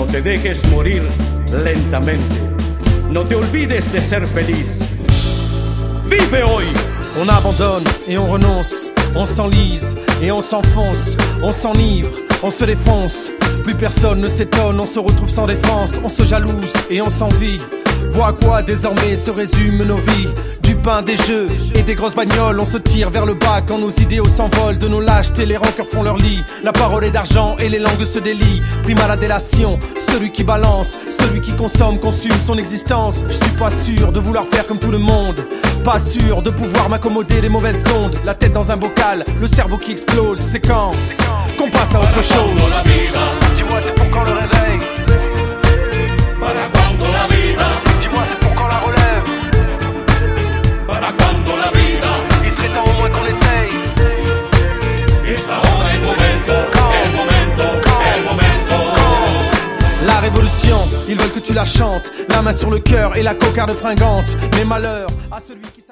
te dejes morir lentamente. No te olvides de ser feliz. Vive hoy. On abandonne et on renonce, on s'enlise et on s'enfonce, on s'enivre, on se défonce. Plus personne ne s'étonne, on se retrouve sans défense, on se jalouse et on s'envie. Vois à quoi désormais se résument nos vies. Du pain, des jeux et des grosses bagnoles. On se tire vers le bas quand nos idéaux s'envolent. De nos lâchetés, les rancœurs font leur lit. La parole est d'argent et les langues se délient. Prime à la délation, celui qui balance, celui qui consomme, consume son existence. Je suis pas sûr de vouloir faire comme tout le monde, pas sûr de pouvoir m'accommoder des mauvaises ondes. La tête dans un bocal, le cerveau qui explose. C'est quand qu'on passe à autre chose. Dis-moi c'est pour quand le réveil? Para cuando la vida? Dis-moi c'est pour quand la relève? Para cuando la vida? Il serait temps au moins qu'on essaye. Es ahora el momento, el momento, el momento. La révolution, ils veulent que tu la chantes. La main sur le cœur et la cocarde fringante. Mais malheur à celui qui